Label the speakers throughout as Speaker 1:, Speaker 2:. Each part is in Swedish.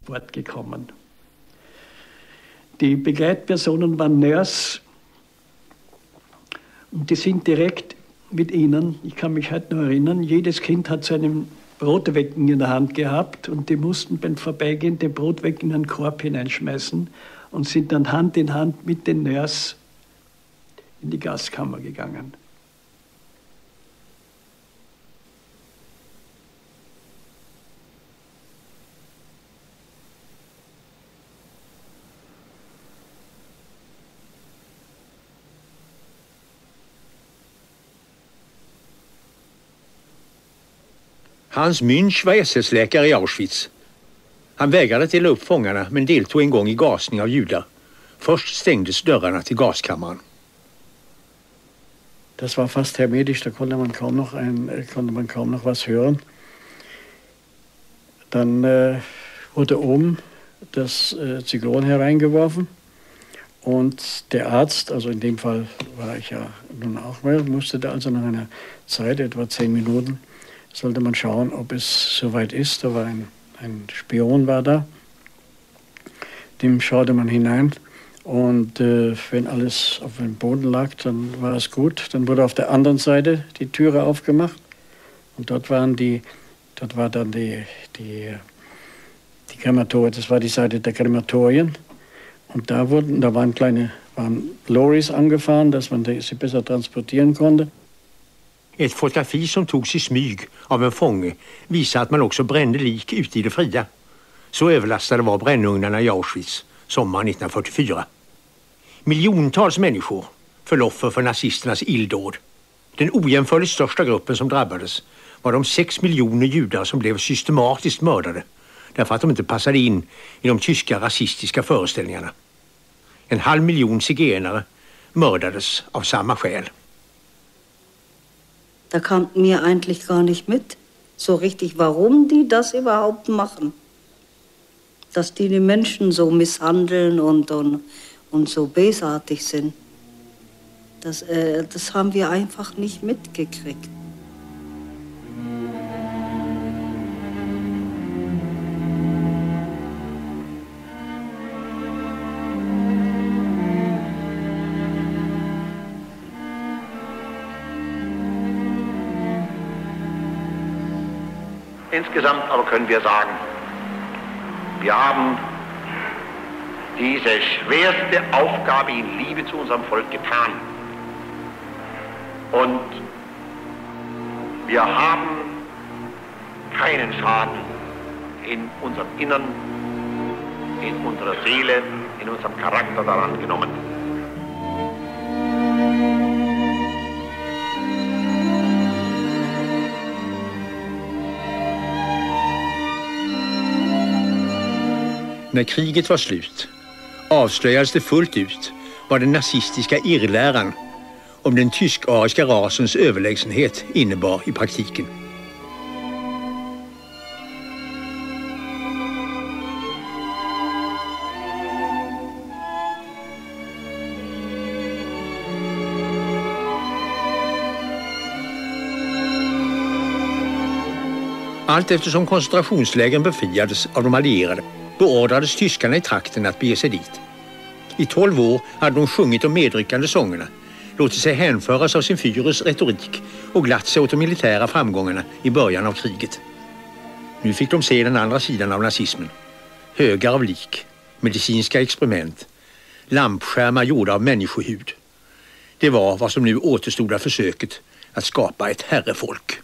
Speaker 1: Bord gekommen. Die Begleitpersonen waren Nurse und die sind direkt mit ihnen, ich kann mich heute noch erinnern, jedes Kind hat so einen Brotwecken in der Hand gehabt und die mussten beim Vorbeigehen den Brotwecken in einen Korb hineinschmeißen und sind dann Hand in Hand mit den Nurse in die Gaskammer gegangen.
Speaker 2: Hans Münch var SS-läkare i Auschwitz. Han vägrade dela upp fångarna men deltog en gång i gasning av judar. Först stängdes dörrarna till gaskammaren.
Speaker 3: Das war fast hermetisch, da konnte man kaum noch was hören. Dann wurde oben das Zyklon hereingeworfen und der Arzt, also in dem Fall war ich ja nun auch mal, musste da also nach einer Zeit, etwa 10 Minuten, sollte man schauen, ob es soweit ist. Da war ein Spion war da, dem schaute man hinein. Und wenn alles auf dem Boden lag, dann war es gut. Dann wurde auf der anderen Seite die Türe aufgemacht. Und dort war dann die Krematorien, das war die Seite der Krematorien. Und da waren Lorries angefahren, dass man sie besser transportieren konnte.
Speaker 2: Ett fotografi som togs i smyg av en fånge visar att man också brände lik ute i det fria. Så överlastade var brännugnarna i Auschwitz sommaren 1944. Miljontals människor föll offer för nazisternas illdåd. Den ojämförligt största gruppen som drabbades var de 6 miljoner judar som blev systematiskt mördade därför att de inte passade in i de tyska rasistiska föreställningarna. 1,5 miljon zigenare mördades av samma skäl.
Speaker 4: Da kannten wir eigentlich gar nicht mit, so richtig, warum die das überhaupt machen. Dass die Menschen so misshandeln und so bösartig sind. Das haben wir einfach nicht mitgekriegt.
Speaker 5: Insgesamt aber können wir sagen, wir haben diese schwerste Aufgabe in Liebe zu unserem Volk getan. Und wir haben keinen Schaden in unserem Innern, in unserer Seele, in unserem Charakter daran genommen.
Speaker 2: När kriget var slut avslöjades det fullt ut vad den nazistiska irrläran om den tysk-ariska rasens överlägsenhet innebar i praktiken. Allt eftersom koncentrationslägren befriades av de allierade beordrades tyskarna i trakten att bege sig dit. I 12 år hade de sjungit de medryckande sångerna, låtit sig hänföras av sin Führers retorik och glatt sig åt de militära framgångarna i början av kriget. Nu fick de se den andra sidan av nazismen. Högar av lik, medicinska experiment, lampskärmar gjorda av människohud. Det var vad som nu återstod av försöket att skapa ett herrefolk.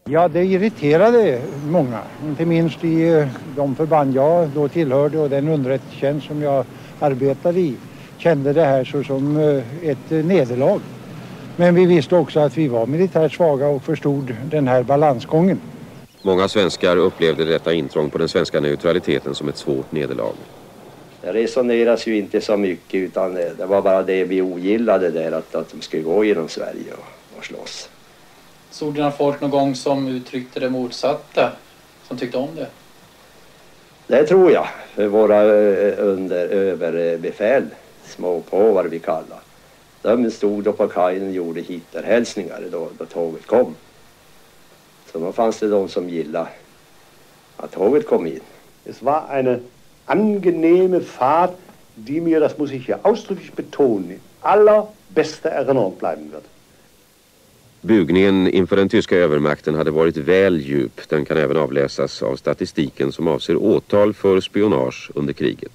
Speaker 6: Ja, det irriterade många, inte minst i de förband jag då tillhörde och den underrättelsetjänst som jag arbetade i, kände det här så som ett nederlag. Men vi visste också att vi var militärt svaga och förstod den här balansgången.
Speaker 7: Många svenskar upplevde detta intrång på den svenska neutraliteten som ett svårt nederlag.
Speaker 8: Det resoneras ju inte så mycket, utan det var bara det vi ogillade där, att de skulle gå genom Sverige och slåss.
Speaker 9: Såg du några folk någon gång som uttryckte det motsatta, som tyckte om det?
Speaker 8: Det tror jag, för våra överbefäl, småpåvar vi kallar. De stod då på kajen och gjorde hittarhälsningar då tåget kom. Så då fanns det de som gillade att tåget kom in.
Speaker 10: Es war eine angenehme Fahrt, die mir, das muss ich hier ausdrücklich betonen, in allerbäster Erinnerung bleiben wird.
Speaker 7: Bugningen inför den tyska övermakten hade varit väl djup. Den kan även avläsas av statistiken som avser åtal för spionage under kriget.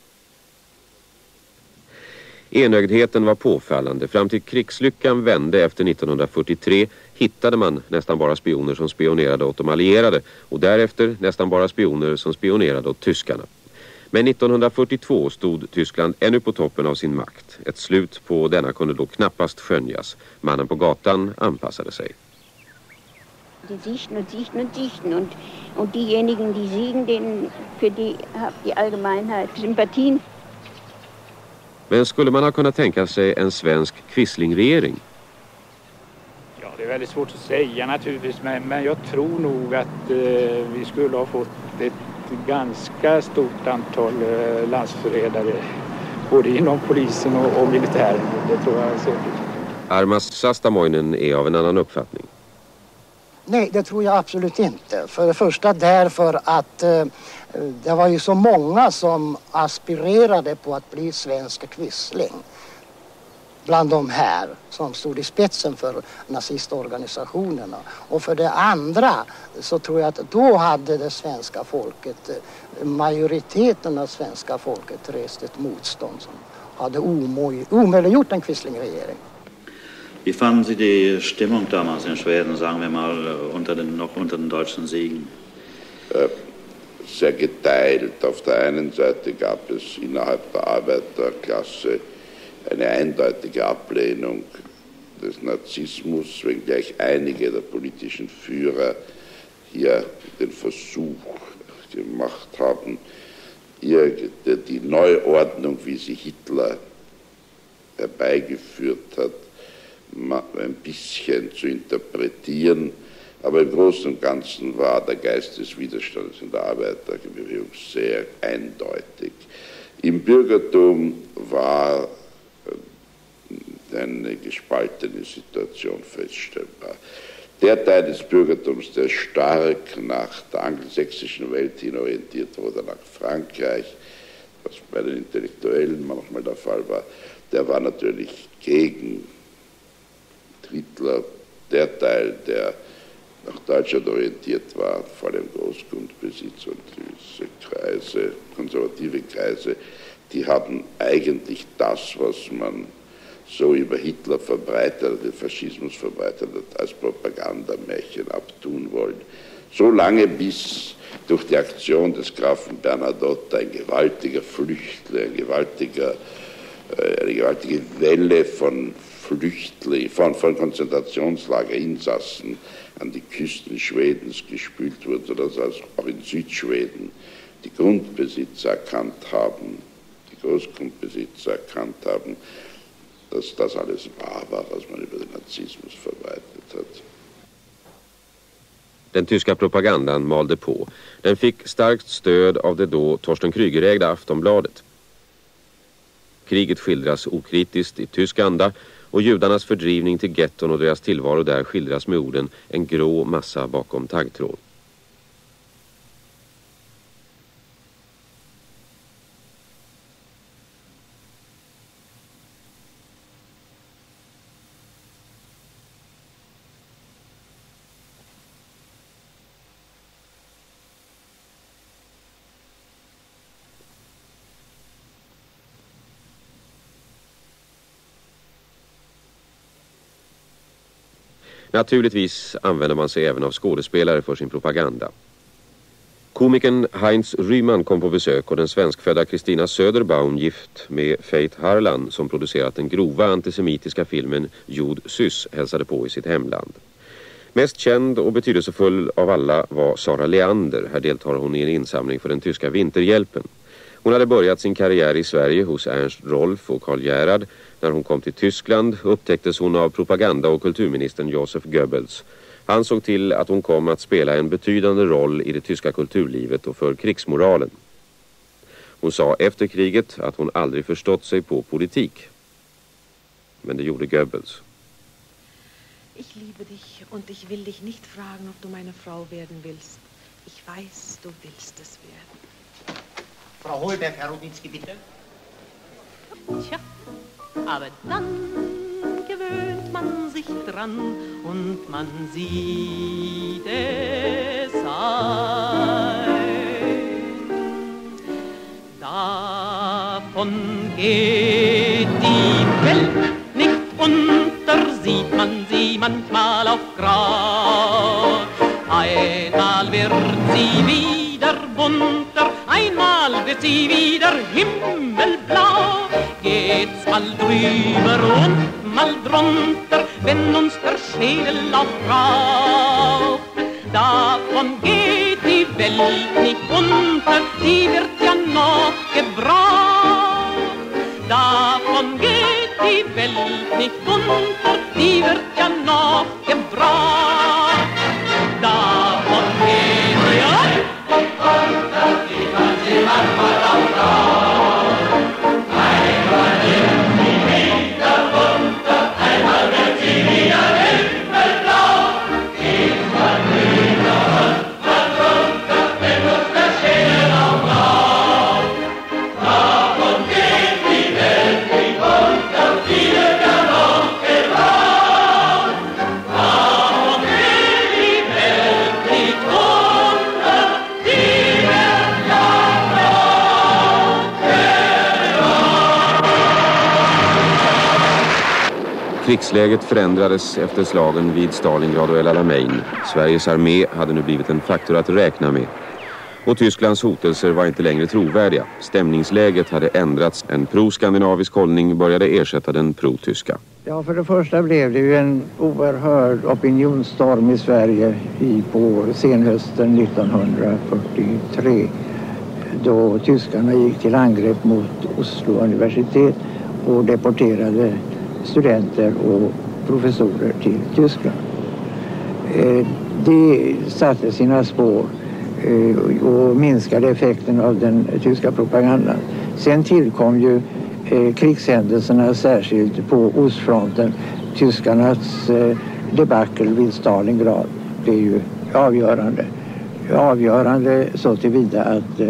Speaker 7: Enögdheten var påfallande. Fram till krigslyckan vände efter 1943 hittade man nästan bara spioner som spionerade åt de allierade och därefter nästan bara spioner som spionerade åt tyskarna. Men 1942 stod Tyskland ännu på toppen av sin makt. Ett slut på denna kunde då knappast skönjas. Mannen på gatan anpassade sig.
Speaker 11: Die dichten und dichten und dichten und diejenigen, die siegen, für die hat die Allgemeinheit Sympathien.
Speaker 7: Men skulle man ha kunnat tänka sig en svensk Quisling-regering?
Speaker 12: Ja, det är väldigt svårt att säga naturligtvis, men jag tror nog att vi skulle ha fått ett ganska stort antal landsförrädare både inom polisen och militären. Det tror jag säkert.
Speaker 7: Armas Sastamoinen är av en annan uppfattning.
Speaker 13: Nej, det tror jag absolut inte. För det första därför att det var ju så många som aspirerade på att bli svenska Quisling. Bland de här som stod i spetsen för nazistorganisationerna. Och för det andra så tror jag att då hade det svenska folket, majoriteten av svenska folket rest ett motstånd som hade omöjliggjort en Quisling-regering.
Speaker 14: Wie fanden Sie die Stimmung damals in Schweden, sagen wir mal, noch unter den deutschen Siegen?
Speaker 15: Sehr geteilt. Auf der einen Seite gab es innerhalb der Arbeiterklasse eine eindeutige Ablehnung des Nazismus, wenngleich einige der politischen Führer hier den Versuch gemacht haben, die Neuordnung, wie sie Hitler herbeigeführt hat, ein bisschen zu interpretieren. Aber im Großen und Ganzen war der Geist des Widerstandes in der Arbeiterbewegung sehr eindeutig. Im Bürgertum war eine gespaltene Situation feststellbar. Der Teil des Bürgertums, der stark nach der angelsächsischen Welt hin orientiert wurde, nach Frankreich, was bei den Intellektuellen manchmal der Fall war, der war natürlich gegen Hitler. Der Teil, der nach Deutschland orientiert war, vor allem Großgrundbesitz und diese Kreise, konservative Kreise, die haben eigentlich das, was man so über Hitler verbreitet, den Faschismus verbreitet hat, als Propagandamärchen abtun wollen. So lange bis durch die Aktion des Grafen Bernadotte ein gewaltiger Flüchtling, eine gewaltige Welle von Flüchtlinge, von Konzentrationslagerinsassen an die Küsten Schwedens gespült wurde, sodass also auch in Südschweden die Grundbesitzer erkannt haben, die Großgrundbesitzer erkannt haben, dass das alles wahr war, was man über den Nazismus verbreitet hat.
Speaker 7: Den tyska propagandan malde på. Den fick starkt stöd av det då Torsten Krüger-ägda Aftonbladet. Kriget skildras okritiskt i tysk anda och judarnas fördrivning till getton och deras tillvaro där skildras med orden en grå massa bakom taggtråd. Naturligtvis använder man sig även av skådespelare för sin propaganda. Komikern Heinz Rühmann kom på besök och den svenskfödda Kristina Söderbaum, gift med Faith Harlan som producerat den grova antisemitiska filmen Jud Sys, hälsade på i sitt hemland. Mest känd och betydelsefull av alla var Sara Leander. Här deltar hon i en insamling för den tyska vinterhjälpen. Hon hade börjat sin karriär i Sverige hos Ernst Rolf och Karl Gerhard. När hon kom till Tyskland upptäcktes hon av propaganda- och kulturministern Josef Goebbels. Han såg till att hon kom att spela en betydande roll i det tyska kulturlivet och för krigsmoralen. Hon sa efter kriget att hon aldrig förstått sig på politik. Men det gjorde Goebbels.
Speaker 16: Ich liebe dich und ich will dich nicht fragen, ob du meine Frau werden willst. Ich weiß, du willst es werden.
Speaker 17: Frau Holberg, Herr Rudnicki, bitte.
Speaker 16: Tja, aber dann gewöhnt man sich dran und man sieht es ein. Davon geht die Welt nicht unter, sieht man sie manchmal auf Grad. Einmal wird sie wieder bunter, einmal wird sie wieder himmelblau. Geht's mal drüber und mal drunter, wenn uns der Schädel aufraucht. Davon geht die Welt nicht unter, die wird ja noch gebraucht. Davon geht die Welt nicht unter, die wird ja noch gebraucht. Davon geht die Welt nicht unter, die kann sie manchmal aufraucht. Einmal wird sie wieder runter, einmal wird sie wieder himmelblau. Geht's mal drüber und mal drunter, wenn uns der Schädel aufraucht. Davon geht die Welt nicht unter, die wird ja noch gebraucht. Davon geht die Welt nicht unter, die wird ja noch gebraucht.
Speaker 7: Krigsläget förändrades efter slagen vid Stalingrad och El Alamein. Sveriges armé hade nu blivit en faktor att räkna med. Och Tysklands hotelser var inte längre trovärdiga. Stämningsläget hade ändrats. En pro-skandinavisk hållning började ersätta den pro-tyska.
Speaker 6: Ja, för det första blev det ju en oerhörd opinionsstorm i Sverige på senhösten 1943 då tyskarna gick till angrepp mot Oslo universitet och deporterade studenter och professorer till Tyskland. Det satte sina spår och minskade effekten av den tyska propagandan. Sen tillkom ju krigshändelserna särskilt på ostfronten. Tyskarnas debacle vid Stalingrad blev ju avgörande. Avgörande så tillvida att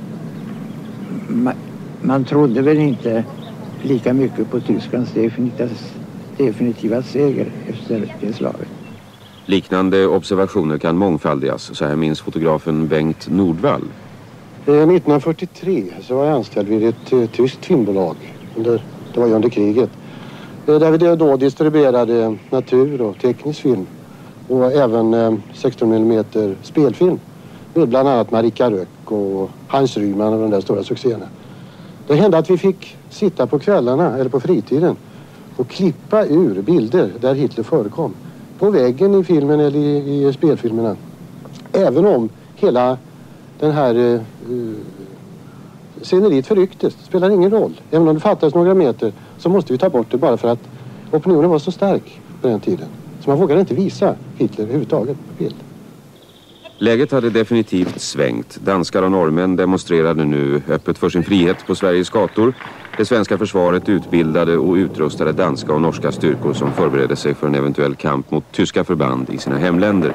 Speaker 6: man trodde väl inte lika mycket på Tysklands definitiva seger efter det slaget.
Speaker 7: Liknande observationer kan mångfaldigas, så här minns fotografen Bengt Nordvall.
Speaker 10: 1943 så var jag anställd vid ett tyskt filmbolag. Det var ju under kriget. Där vi då distribuerade natur- och teknisk film. Och även 16 mm spelfilm. Med bland annat Marika Röck och Heinz Rühmann och de där stora succéerna. Det hände att vi fick sitta på kvällarna eller på fritiden och klippa ur bilder där Hitler förekom. På väggen i filmen eller i spelfilmerna. Även om hela den här sceneriet förrycktes. Det spelar ingen roll. Även om det fattades några meter så måste vi ta bort det bara för att opinionen var så stark på den tiden. Så man vågade inte visa Hitler överhuvudtaget på bild.
Speaker 7: Läget hade definitivt svängt. Danskar och norrmän demonstrerade nu öppet för sin frihet på Sveriges gator. Det svenska försvaret utbildade och utrustade danska och norska styrkor som förberedde sig för en eventuell kamp mot tyska förband i sina hemländer.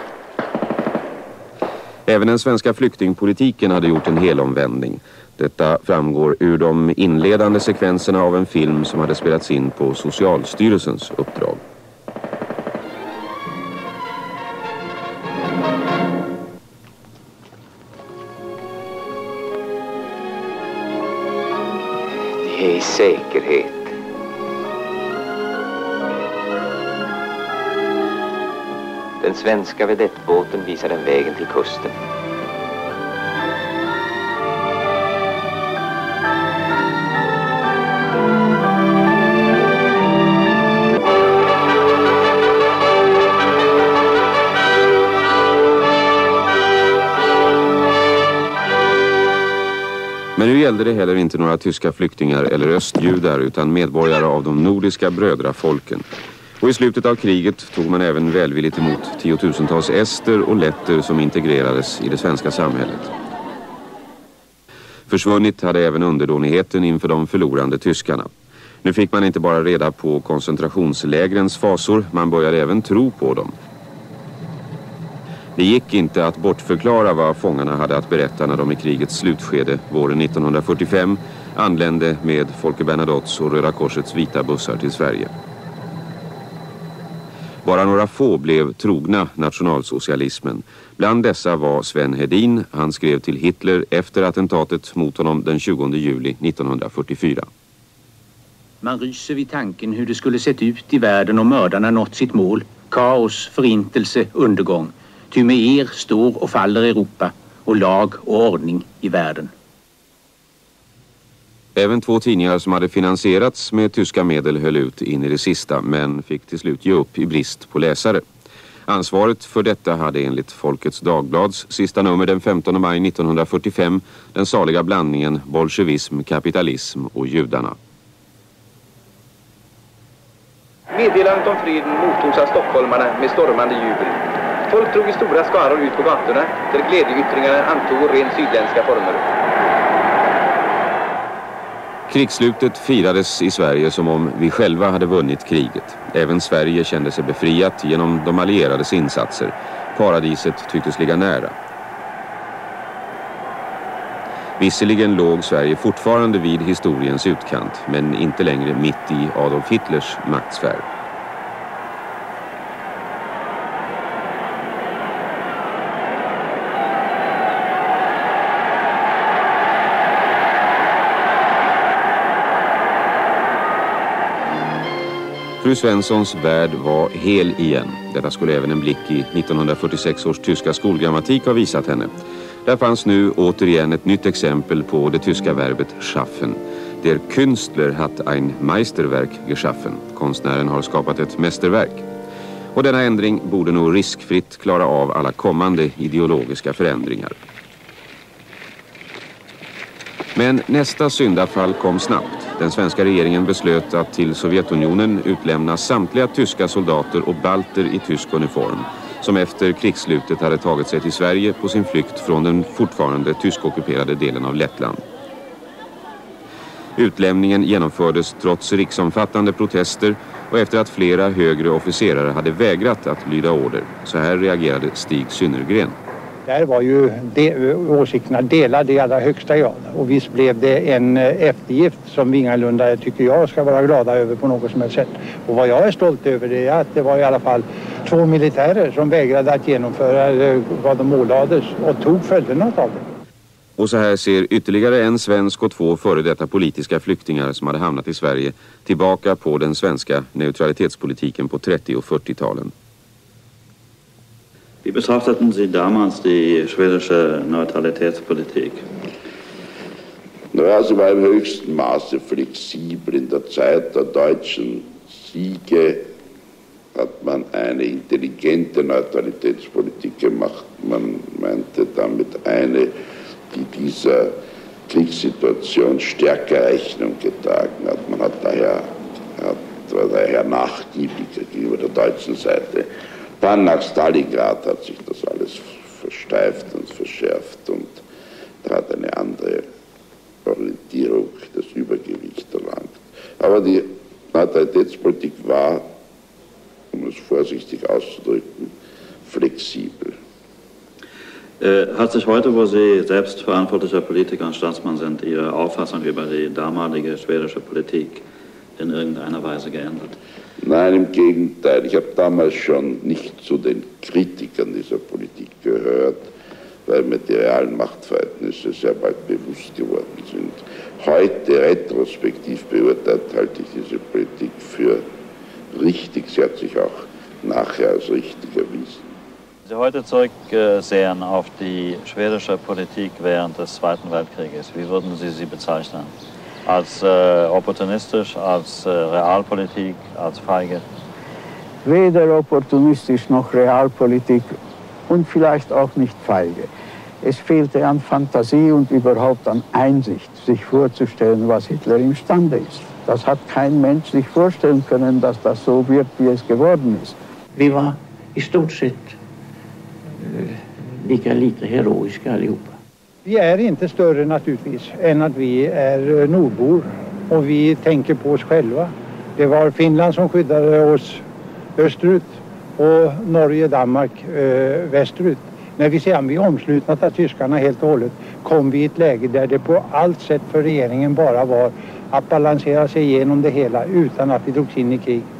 Speaker 7: Även den svenska flyktingpolitiken hade gjort en helomvändning. Detta framgår ur de inledande sekvenserna av en film som hade spelats in på Socialstyrelsens uppdrag.
Speaker 18: Det är säkerhet. Den svenska vedettbåten visar den vägen till kusten.
Speaker 7: Men nu gällde det heller inte några tyska flyktingar eller östjudar utan medborgare av de nordiska brödrafolken. Och i slutet av kriget tog man även välvilligt emot tiotusentals ester och letter som integrerades i det svenska samhället. Försvunnit hade även underdånigheten inför de förlorande tyskarna. Nu fick man inte bara reda på koncentrationslägrens fasor, man började även tro på dem. Det gick inte att bortförklara vad fångarna hade att berätta när de i krigets slutskede våren 1945 anlände med Folke Bernadottes och Röda Korsets vita bussar till Sverige. Bara några få blev trogna nationalsocialismen. Bland dessa var Sven Hedin. Han skrev till Hitler efter attentatet mot honom den 20 juli 1944.
Speaker 19: Man ryser vid tanken hur det skulle sett ut i världen om mördarna nått sitt mål. Kaos, förintelse, undergång. Ty med er står och faller Europa och lag och ordning i världen.
Speaker 7: Även 2 tidningar som hade finansierats med tyska medel höll ut in i det sista men fick till slut ge upp i brist på läsare. Ansvaret för detta hade enligt Folkets Dagblads sista nummer den 15 maj 1945 den saliga blandningen bolsjevism, kapitalism och judarna.
Speaker 20: Meddelandet om freden mottogs av stockholmarna med stormande jubel. Folk drog i stora skaror ut på gatorna där glädjeyttringarna antog rent sydländska former.
Speaker 7: Krigsslutet firades i Sverige som om vi själva hade vunnit kriget. Även Sverige kände sig befriat genom de allierades insatser. Paradiset tycktes ligga nära. Visserligen låg Sverige fortfarande vid historiens utkant, men inte längre mitt i Adolf Hitlers maktsfär. Fru Svenssons värld var hel igen. Detta skulle även en blick i 1946 års tyska skolgrammatik ha visat henne. Där fanns nu återigen ett nytt exempel på det tyska verbet schaffen. Der Künstler hat ein Meisterwerk geschaffen. Konstnären har skapat ett mästerverk. Och denna ändring borde nog riskfritt klara av alla kommande ideologiska förändringar. Men nästa syndafall kom snabbt. Den svenska regeringen beslöt att till Sovjetunionen utlämna samtliga tyska soldater och balter i tysk uniform som efter krigsslutet hade tagit sig till Sverige på sin flykt från den fortfarande tyskockuperade delen av Lettland. Utlämningen genomfördes trots riksomfattande protester och efter att flera högre officerare hade vägrat att lyda order. Så här reagerade Stig Synnergren.
Speaker 6: Där var ju åsikterna delade i allra högsta grad. Och visst blev det en eftergift som vi ingalunda tycker jag ska vara glada över på något som helst sätt. Och vad jag är stolt över det är att det var i alla fall 2 militärer som vägrade att genomföra vad de ålades och tog följderna av det.
Speaker 7: Och så här ser ytterligare en svensk och 2 före detta politiska flyktingar som hade hamnat i Sverige tillbaka på den svenska neutralitetspolitiken på 30- och 40-talen.
Speaker 14: Wie betrachteten Sie damals die schwedische Neutralitätspolitik?
Speaker 15: Naja, sie war im höchsten Maße flexibel. In der Zeit der deutschen Siege hat man eine intelligente Neutralitätspolitik gemacht. Man meinte damit eine, die dieser Kriegssituation stärker Rechnung getragen hat. Man war daher nachgiebiger gegenüber der deutschen Seite. Dann nach Stalingrad hat sich das alles versteift und verschärft und da hat eine andere Orientierung das Übergewicht erlangt. Aber die Neutralitätspolitik war, um es vorsichtig auszudrücken, flexibel.
Speaker 14: Hat sich heute, wo Sie selbst verantwortlicher Politiker und Staatsmann sind, Ihre Auffassung über die damalige schwedische Politik in irgendeiner Weise geändert?
Speaker 15: Nein, im Gegenteil. Ich habe damals schon nicht zu den Kritikern dieser Politik gehört, weil mir die realen Machtverhältnisse sehr bald bewusst geworden sind. Heute, retrospektiv beurteilt, halte ich diese Politik für richtig. Sie hat sich auch nachher als richtig erwiesen.
Speaker 14: Sie heute zurücksehen auf die schwedische Politik während des Zweiten Weltkrieges, wie würden Sie sie bezeichnen? Als opportunistisch, als Realpolitik, als feige?
Speaker 21: Weder opportunistisch noch Realpolitik und vielleicht auch nicht feige. Es fehlte an Fantasie und überhaupt an Einsicht, sich vorzustellen, was Hitler imstande ist. Das hat kein Mensch sich vorstellen können, dass das so wird, wie es geworden ist.
Speaker 22: Vi var i stort sett lika lite heroiska allihopa.
Speaker 6: Vi är inte större naturligtvis än att vi är nordbor och vi tänker på oss själva. Det var Finland som skyddade oss österut och Norge, Danmark västerut. När vi sedan blev omslutna av tyskarna helt och hållet kom vi i ett läge där det på allt sätt för regeringen bara var att balansera sig igenom det hela utan att vi drogs in i krig.